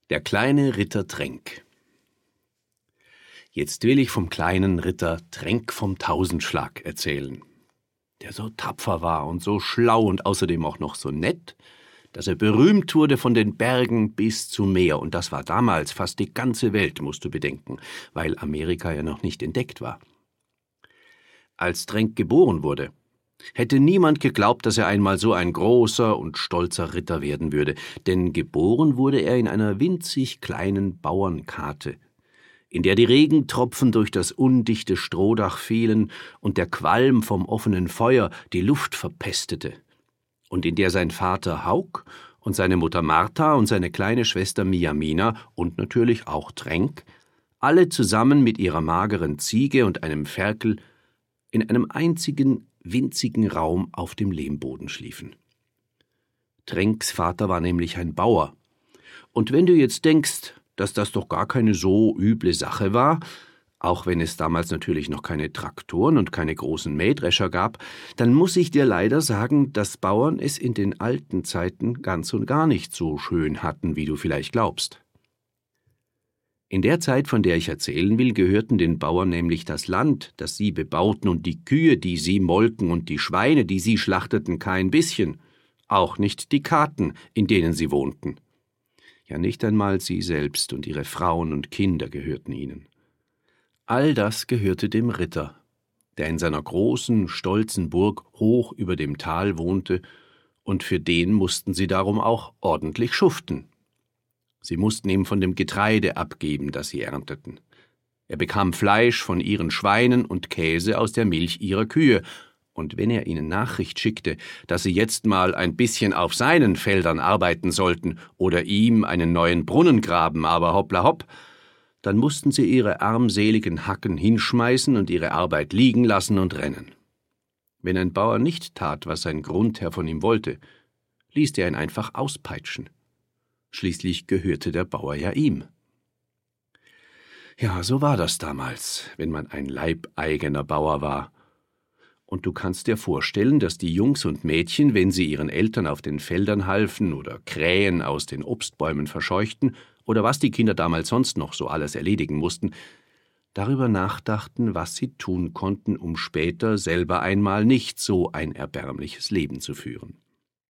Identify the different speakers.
Speaker 1: Der kleine Ritter Trenck. Jetzt will ich vom kleinen Ritter Trenck vom Tausendschlag erzählen, der so tapfer war und so schlau und außerdem auch noch so nett, dass er berühmt wurde von den Bergen bis zum Meer. Und das war damals fast die ganze Welt, musst du bedenken, weil Amerika ja noch nicht entdeckt war. Als Trenck geboren wurde, hätte niemand geglaubt, dass er einmal so ein großer und stolzer Ritter werden würde, denn geboren wurde er in einer winzig kleinen Bauernkate, in der die Regentropfen durch das undichte Strohdach fielen und der Qualm vom offenen Feuer die Luft verpestete, und in der sein Vater Hauk und seine Mutter Martha und seine kleine Schwester Miamina und natürlich auch Trenck alle zusammen mit ihrer mageren Ziege und einem Ferkel in einem einzigen winzigen Raum auf dem Lehmboden schliefen. Trencks Vater war nämlich ein Bauer. Und wenn du jetzt denkst, dass das doch gar keine so üble Sache war, auch wenn es damals natürlich noch keine Traktoren und keine großen Mähdrescher gab, dann muss ich dir leider sagen, dass Bauern es in den alten Zeiten ganz und gar nicht so schön hatten, wie du vielleicht glaubst. In der Zeit, von der ich erzählen will, gehörten den Bauern nämlich das Land, das sie bebauten, und die Kühe, die sie molken, und die Schweine, die sie schlachteten, kein bisschen, auch nicht die Katen, in denen sie wohnten. Ja, nicht einmal sie selbst und ihre Frauen und Kinder gehörten ihnen. All das gehörte dem Ritter, der in seiner großen, stolzen Burg hoch über dem Tal wohnte, und für den mussten sie darum auch ordentlich schuften. Sie mussten ihm von dem Getreide abgeben, das sie ernteten. Er bekam Fleisch von ihren Schweinen und Käse aus der Milch ihrer Kühe, und wenn er ihnen Nachricht schickte, dass sie jetzt mal ein bisschen auf seinen Feldern arbeiten sollten oder ihm einen neuen Brunnen graben, aber hoppla hopp, dann mussten sie ihre armseligen Hacken hinschmeißen und ihre Arbeit liegen lassen und rennen. Wenn ein Bauer nicht tat, was sein Grundherr von ihm wollte, ließ er ihn einfach auspeitschen. Schließlich gehörte der Bauer ja ihm. Ja, so war das damals, wenn man ein leibeigener Bauer war. Und du kannst dir vorstellen, dass die Jungs und Mädchen, wenn sie ihren Eltern auf den Feldern halfen oder Krähen aus den Obstbäumen verscheuchten oder was die Kinder damals sonst noch so alles erledigen mussten, darüber nachdachten, was sie tun konnten, um später selber einmal nicht so ein erbärmliches Leben zu führen.